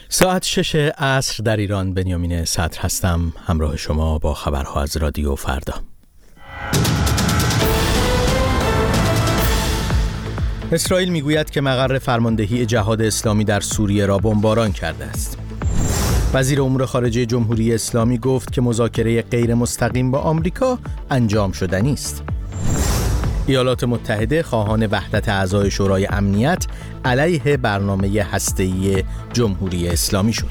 ساعت 6 عصر در ایران. بنیامین صدر هستم، همراه شما با خبرها از رادیو فردا. اسرائیل میگوید که مقر فرماندهی جهاد اسلامی در سوریه را بمباران کرده است. وزیر امور خارجه جمهوری اسلامی گفت که مذاکره غیر مستقیم با آمریکا انجام شدنی است. ایالات متحده خواهان وحدت اعضای شورای امنیت علیه برنامه هسته‌ای جمهوری اسلامی شد.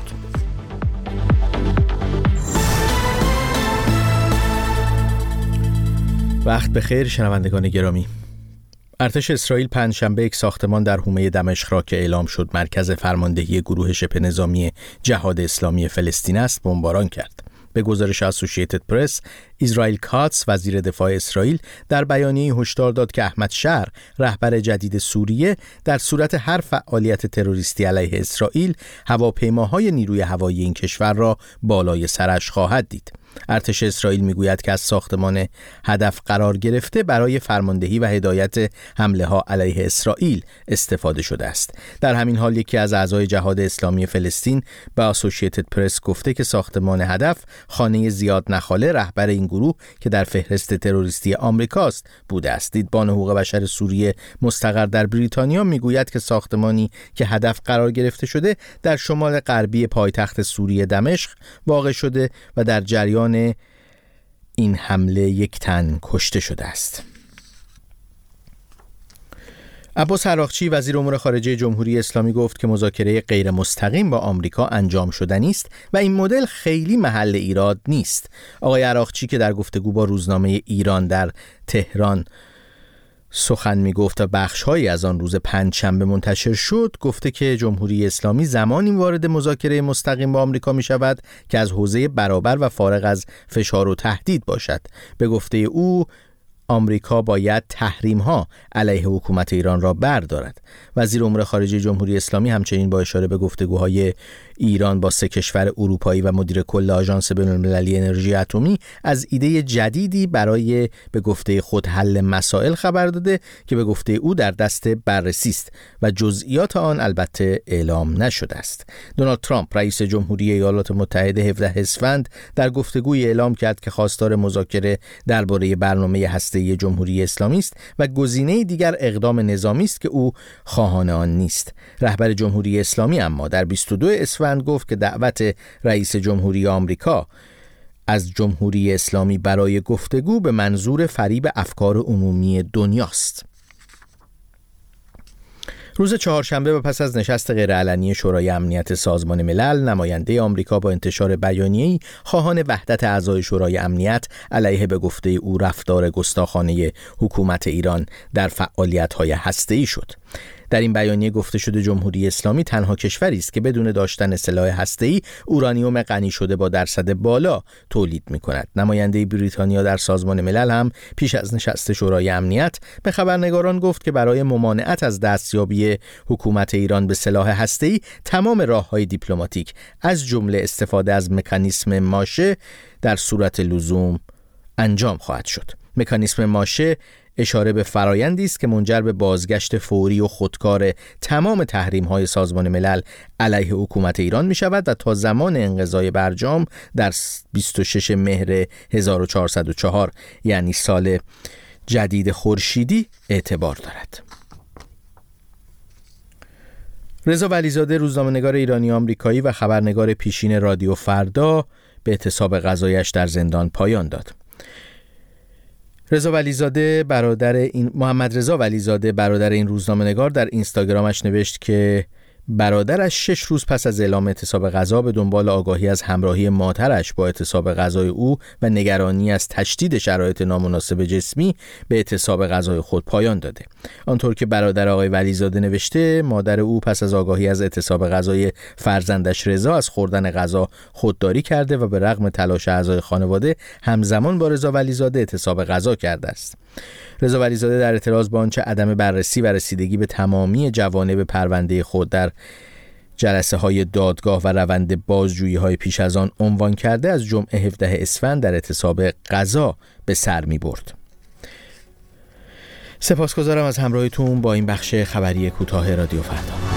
وقت بخیر شنوندگان گرامی. ارتش اسرائیل پنجشنبه یک ساختمان در حومه دمشق را که اعلام شد مرکز فرماندهی گروه شبه نظامی جهاد اسلامی فلسطین است بمباران کرد. به گزارش اسوسییتد پرس، اسرائیل کاتس وزیر دفاع اسرائیل در بیانیه‌ای هشدار داد که احمد شر رهبر جدید سوریه در صورت هر فعالیت تروریستی علیه اسرائیل هواپیماهای نیروی هوایی این کشور را بالای سرش خواهد دید. ارتش اسرائیل میگوید که از ساختمان هدف قرار گرفته برای فرماندهی و هدایت حمله ها علیه اسرائیل استفاده شده است. در همین حال یکی از اعضای جهاد اسلامی فلسطین به اسوسییتد پرس گفته که ساختمان هدف خانه زیاد نخاله رهبر این گروه که در فهرست تروریستی آمریکاست بوده است. دیدبان حقوق بشر سوریه مستقر در بریتانیا میگوید که ساختمانی که هدف قرار گرفته شده در شمال غربی پایتخت سوریه دمشق واقع شده و در جریان این حمله یک تن کشته شده است. عباس عراقچی وزیر امور خارجه جمهوری اسلامی گفت که مذاکره غیر مستقیم با آمریکا انجام شدنی است و این مدل خیلی محل ایراد نیست. آقای عراقچی که در گفتگو با روزنامه ایران در تهران سخن می گفت و بخش‌هایی از آن روز پنجشنبه منتشر شد، گفته که جمهوری اسلامی زمانی وارد مذاکره مستقیم با آمریکا می شود که از حوزه برابر و فارغ از فشار و تهدید باشد. به گفته او آمریکا باید تحریم‌ها علیه حکومت ایران را بردارد. وزیر امور خارجه جمهوری اسلامی همچنین با اشاره به گفتگوهای ایران با 3 کشور اروپایی و مدیر کل آژانس بین‌المللی انرژی اتمی از ایده جدیدی برای به گفته خود حل مسائل خبر داده که به گفته او در دست بررسی است و جزئیات آن البته اعلام نشده است. دونالد ترامپ رئیس جمهوری ایالات متحده 17 اسفند در گفتگوی اعلام کرد که خواستار مذاکره درباره برنامه هسته‌ای جمهوری اسلامی است و گزینه دیگر اقدام نظامی است که او خواهان آن نیست. رهبر جمهوری اسلامی اما در 22 اسفند گفت که دعوت رئیس جمهوری آمریکا از جمهوری اسلامی برای گفتگو به منظور فریب افکار عمومی دنیاست. روز چهارشنبه و پس از نشست غیرعلنی شورای امنیت سازمان ملل، نماینده آمریکا با انتشار بیانیه‌ای خواهان وحدت اعضای شورای امنیت علیه به گفته او رفتار گستاخانه حکومت ایران در فعالیت‌های هسته‌ای شد. در این بیانیه گفته شده جمهوری اسلامی تنها کشوری است که بدون داشتن سلاح هسته‌ای اورانیوم غنی شده با درصد بالا تولید می‌کند. نماینده بریتانیا در سازمان ملل هم پیش از نشست شورای امنیت به خبرنگاران گفت که برای ممانعت از دستیابی حکومت ایران به سلاح هسته‌ای تمام راه‌های دیپلماتیک از جمله استفاده از مکانیسم ماشه در صورت لزوم انجام خواهد شد. مکانیسم ماشه اشاره به فرایندی است که منجر به بازگشت فوری و خودکار تمام تحریم‌های سازمان ملل علیه حکومت ایران می شود و تا زمان انقضای برجام در 26 مهر 1404 یعنی سال جدید خورشیدی اعتبار دارد. رضا ولیزاده روزنامه‌نگار ایرانی آمریکایی و خبرنگار پیشین رادیو فردا به اعتصاب قضایی‌اش در زندان پایان داد. محمد رضا ولیزاده برادر این روزنامه‌نگار در اینستاگرامش نوشت که برادرش 6 روز پس از اعلام اعتصاب غذا به دنبال آگاهی از همراهی مادرش با اعتصاب غذای او و نگرانی از تشدید شرایط نامناسب جسمی به اعتصاب غذای خود پایان داده. آنطور که برادر آقای ولیزاده نوشته، مادر او پس از آگاهی از اعتصاب غذای فرزندش رضا از خوردن غذا خودداری کرده و به رغم تلاش اعضای خانواده همزمان با رضا ولیزاده اعتصاب غذا کرده است. رضا ولیزاده در اعتراض به آنچه عدم بررسی و رسیدگی به تمامی جوانب پرونده خود در جلسه های دادگاه و روند بازجویی های پیش از آن عنوان کرده، از جمعه 17 اسفند در اعتصاب غذا به سر می برد. سپاسگزارم از همراهیتون با این بخش خبری کوتاه رادیو فردا.